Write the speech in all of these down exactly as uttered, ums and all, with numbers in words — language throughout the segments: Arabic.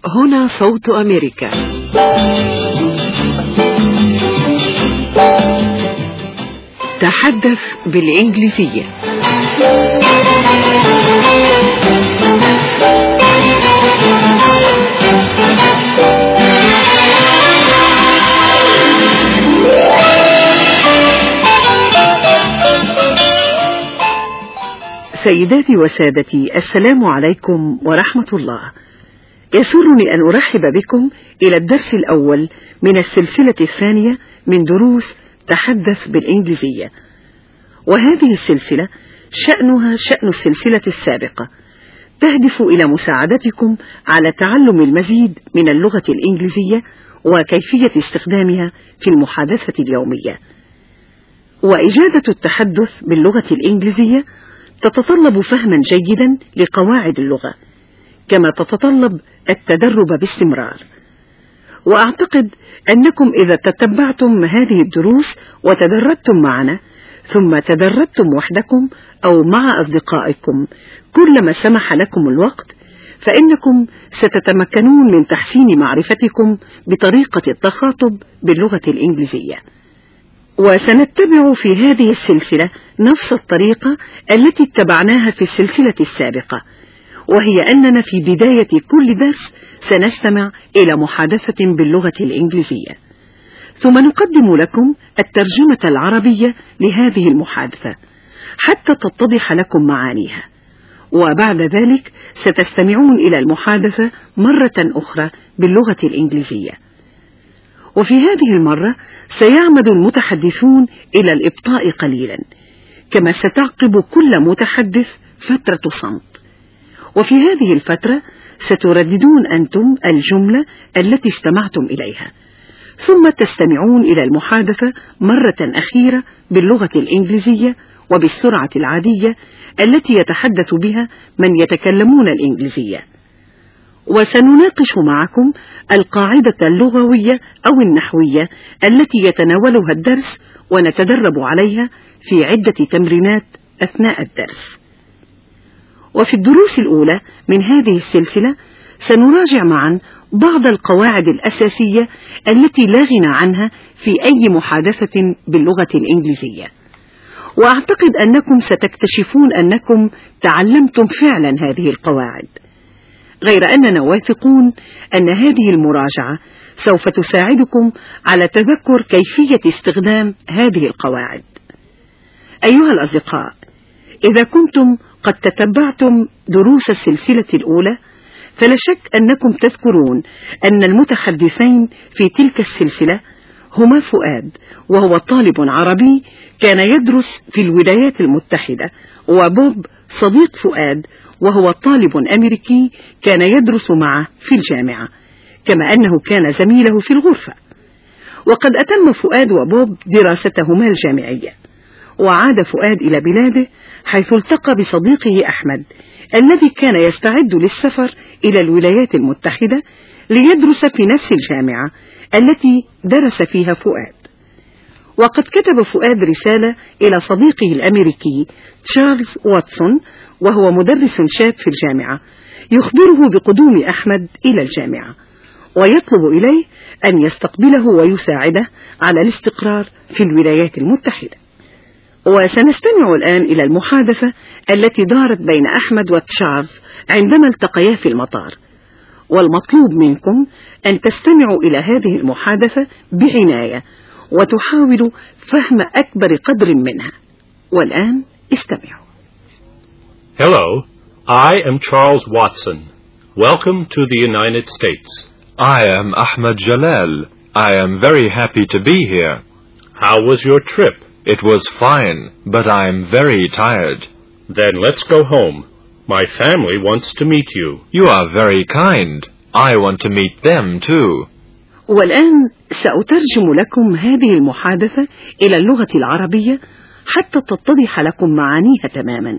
هنا صوت أمريكا. تحدث بالإنجليزية. سيداتي وسادتي، السلام عليكم ورحمة الله. يسرني أن أرحب بكم إلى الدرس الأول من السلسلة الثانية من دروس تحدث بالإنجليزية، وهذه السلسلة شأنها شأن السلسلة السابقة، تهدف إلى مساعدتكم على تعلم المزيد من اللغة الإنجليزية وكيفية استخدامها في المحادثة اليومية. وإجادة التحدث باللغة الإنجليزية تتطلب فهما جيدا لقواعد اللغة، كما تتطلب التدرب باستمرار. وأعتقد أنكم إذا تتبعتم هذه الدروس وتدربتم معنا، ثم تدربتم وحدكم أو مع أصدقائكم كلما سمح لكم الوقت، فإنكم ستتمكنون من تحسين معرفتكم بطريقة التخاطب باللغة الإنجليزية. وسنتبع في هذه السلسلة نفس الطريقة التي اتبعناها في السلسلة السابقة، وهي أننا في بداية كل درس سنستمع إلى محادثة باللغة الإنجليزية، ثم نقدم لكم الترجمة العربية لهذه المحادثة حتى تتضح لكم معانيها، وبعد ذلك ستستمعون إلى المحادثة مرة أخرى باللغة الإنجليزية. وفي هذه المرة سيعمد المتحدثون إلى الإبطاء قليلا، كما ستعقب كل متحدث فترة صمت، وفي هذه الفترة سترددون أنتم الجملة التي استمعتم إليها، ثم تستمعون إلى المحادثة مرة أخيرة باللغة الإنجليزية وبالسرعة العادية التي يتحدث بها من يتكلمون الإنجليزية. وسنناقش معكم القاعدة اللغوية أو النحوية التي يتناولها الدرس، ونتدرب عليها في عدة تمرينات أثناء الدرس. وفي الدروس الأولى من هذه السلسلة سنراجع معا بعض القواعد الأساسية التي لا غنى عنها في أي محادثة باللغة الإنجليزية، وأعتقد أنكم ستكتشفون أنكم تعلمتم فعلا هذه القواعد، غير أننا واثقون أن هذه المراجعة سوف تساعدكم على تذكر كيفية استخدام هذه القواعد. أيها الأصدقاء، إذا كنتم قد تتبعتم دروس السلسلة الأولى، فلا شك أنكم تذكرون أن المتحدثين في تلك السلسلة هما فؤاد، وهو طالب عربي كان يدرس في الولايات المتحدة، وبوب صديق فؤاد وهو طالب أمريكي كان يدرس معه في الجامعة، كما أنه كان زميله في الغرفة. وقد أتم فؤاد وبوب دراستهما الجامعية، وعاد فؤاد إلى بلاده حيث التقى بصديقه أحمد الذي كان يستعد للسفر إلى الولايات المتحدة ليدرس في نفس الجامعة التي درس فيها فؤاد. وقد كتب فؤاد رسالة إلى صديقه الأمريكي تشارلز واتسون، وهو مدرس شاب في الجامعة، يخبره بقدوم أحمد إلى الجامعة، ويطلب إليه أن يستقبله ويساعده على الاستقرار في الولايات المتحدة. وسنستمع الآن إلى المحادثة التي دارت بين أحمد وتشارلز عندما التقيا في المطار، والمطلوب منكم أن تستمعوا إلى هذه المحادثة بعناية وتحاولوا فهم أكبر قدر منها. والآن استمعوا. Hello, I am Charles Watson. Welcome to the United States. I am Ahmed Jalal. I am very happy to be here. How was your trip? It was fine, but I am very tired. Then let's go home. My family wants to meet you. You are very kind. I want to meet them too. والآن سأترجم لكم هذه المحادثة إلى اللغة العربية حتى تتضح لكم معانيها تماما.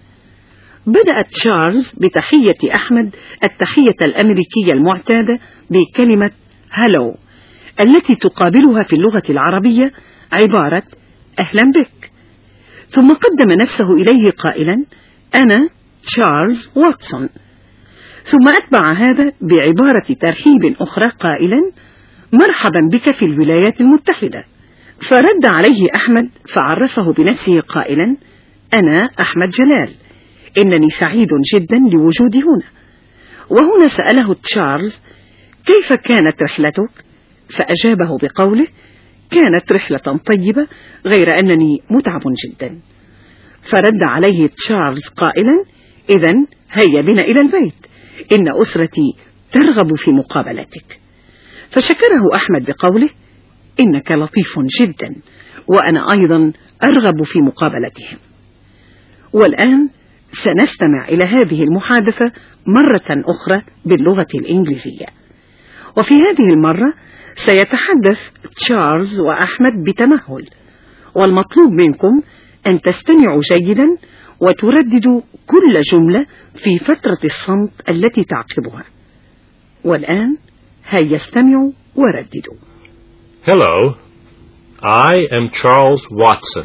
بدأ تشارلز بتحية أحمد التحية الأمريكية المعتادة بكلمة هلو، التي تقابلها في اللغة العربية عبارة أهلا بك، ثم قدم نفسه إليه قائلا أنا تشارلز واتسون. ثم أتبع هذا بعبارة ترحيب أخرى قائلا: مرحبا بك في الولايات المتحدة. فرد عليه أحمد فعرفه بنفسه قائلا: أنا أحمد جلال، إنني سعيد جدا لوجودي هنا. وهنا سأله تشارلز: كيف كانت رحلتك؟ فأجابه بقوله: كانت رحلة طيبة، غير أنني متعب جدا. فرد عليه تشارلز قائلا: إذن هيا بنا إلى البيت، إن أسرتي ترغب في مقابلتك. فشكره أحمد بقوله: إنك لطيف جدا، وأنا أيضا أرغب في مقابلتهم. والآن سنستمع إلى هذه المحادثة مرة أخرى باللغة الإنجليزية، وفي هذه المرة سيتحدث تشارلز وأحمد بتمهل، والمطلوب منكم أن تستمعوا جيدا وترددوا كل جملة في فترة الصمت التي تعقبها. والآن هيا استمعوا ورددوا. Hello, I am Charles Watson.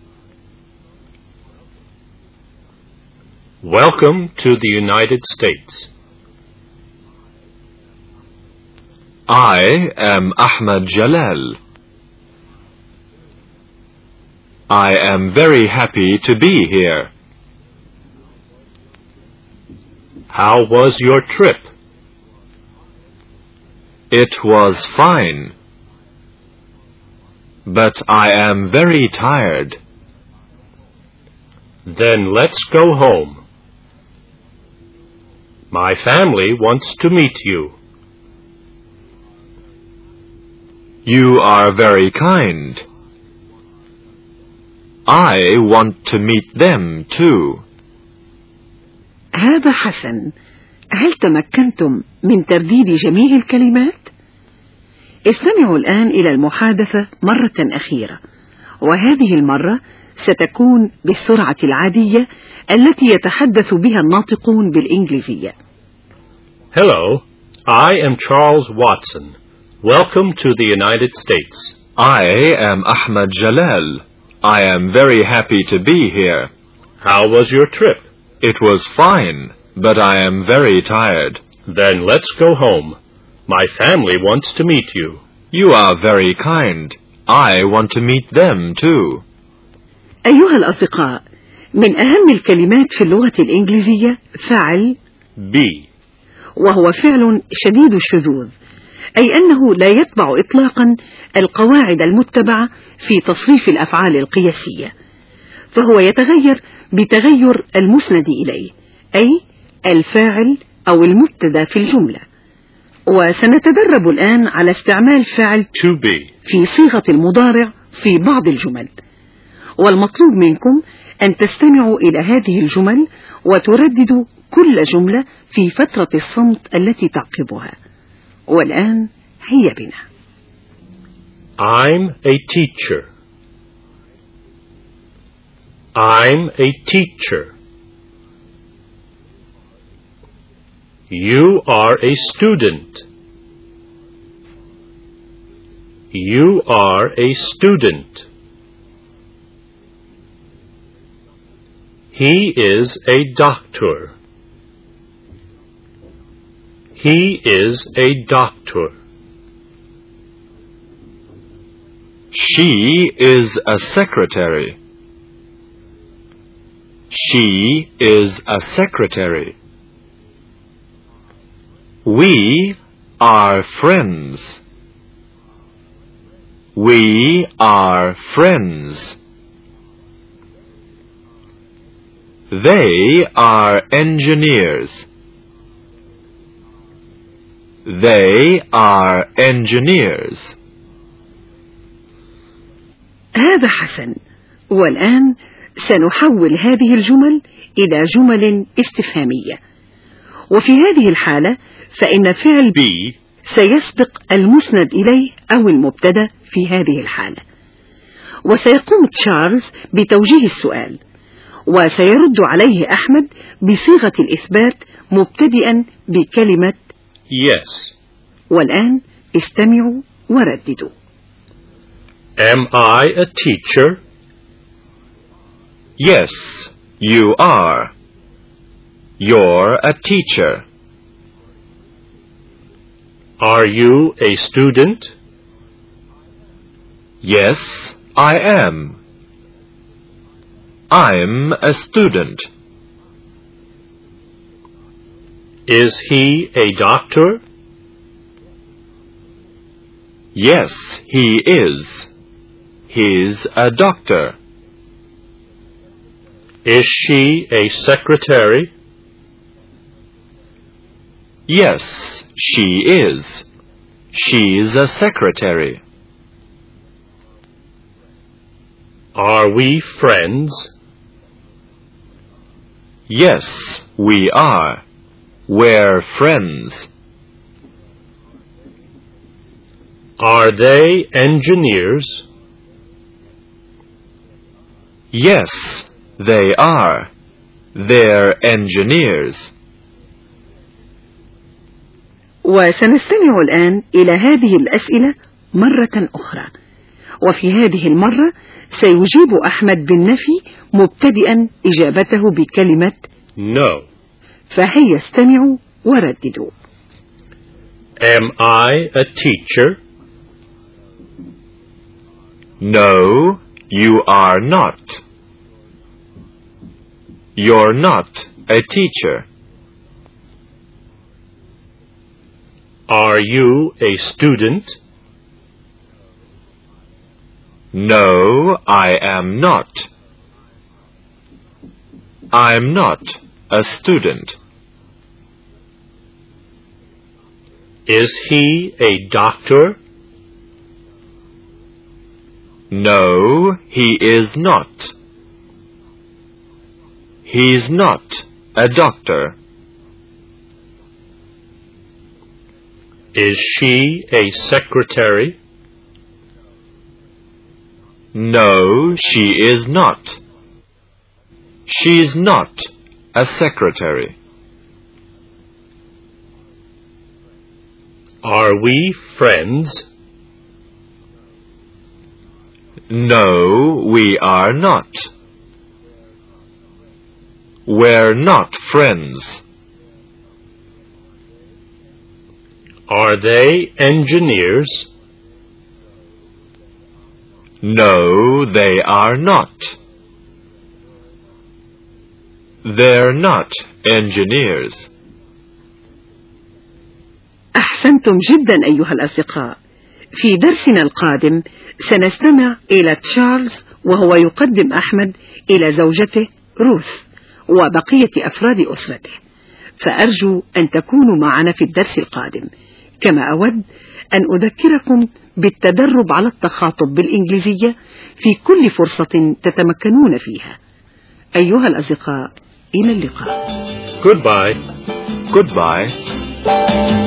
Welcome to the United States. I am Ahmed Jalal. I am very happy to be here. How was your trip? It was fine. But I am very tired. Then let's go home. My family wants to meet you. You are very kind. I want to meet them too. هذا حسن. هل تمكنتم من ترديد جميع الكلمات؟ استمعوا الآن إلى المحادثة مرة أخيرة، وهذه المرة ستكون بالسرعة العادية التي يتحدث بها الناطقون بالإنجليزية. Hello, I am Charles Watson. Welcome to the United States. I am Ahmed Jalal. I am very happy to be here. How was your trip? It was fine, but I am very tired. Then let's go home. My family wants to meet you. You are very kind. I want to meet them too. أيها الأصدقاء، من أهم الكلمات في اللغة الإنجليزية فعل be، وهو فعل شديد الشذوذ، أي أنه لا يتبع إطلاقا القواعد المتبعة في تصريف الأفعال القياسية، فهو يتغير بتغير المسند إليه، أي الفاعل أو المبتدأ في الجملة. وسنتدرب الآن على استعمال فعل to be في صيغة المضارع في بعض الجمل، والمطلوب منكم أن تستمعوا إلى هذه الجمل وترددوا كل جملة في فترة الصمت التي تعقبها. والآن هيا بنا. I'm a teacher. I'm a teacher. You are a student. You are a student. He is a doctor. He is a doctor. She is a secretary. She is a secretary. We are friends. We are friends. They are engineers. They are engineers. هذا حسن. والآن سنحول هذه الجمل إلى جمل استفهامية، وفي هذه الحالة فإن فعل be سيسبق المسند إليه أو المبتدأ في هذه الحالة. وسيقوم تشارلز بتوجيه السؤال، وسيرد عليه أحمد بصيغة الإثبات مبتدئا بكلمة yes. والآن استمعوا ورددوا. Am I a teacher? Yes, you are. You're a teacher. Are you a student? Yes, I am. I'm a student. Is he a doctor? Yes, he is. He's a doctor. Is she a secretary? Yes, she is. She's a secretary. Are we friends? Yes, we are. We're friends. Are they engineers? Yes, they are. They're engineers. وسنستمع الآن إلى هذه الأسئلة مرة أخرى، وفي هذه المرة سيجيب أحمد بالنفي مبتدئا إجابته بكلمة No. فهيا استمعوا ورددوا. Am I a teacher? No, you are not. You're not a teacher. Are you a student? No, I am not. I'm not a student. Is he a doctor? No, he is not. He's not a doctor. Is she a secretary? No, she is not. She's not a secretary. Are we friends? No, we are not. We're not friends. Are they engineers? No, they are not. They're not engineers. أحسنتم جدا أيها الأصدقاء. في درسنا القادم سنستمع إلى تشارلز وهو يقدم أحمد إلى زوجته روث وبقية أفراد أسرته، فأرجو أن تكونوا معنا في الدرس القادم. كما أود أن أذكركم بالتدرب على التخاطب بالإنجليزية في كل فرصة تتمكنون فيها. أيها الأصدقاء، إلى اللقاء. Goodbye. Goodbye.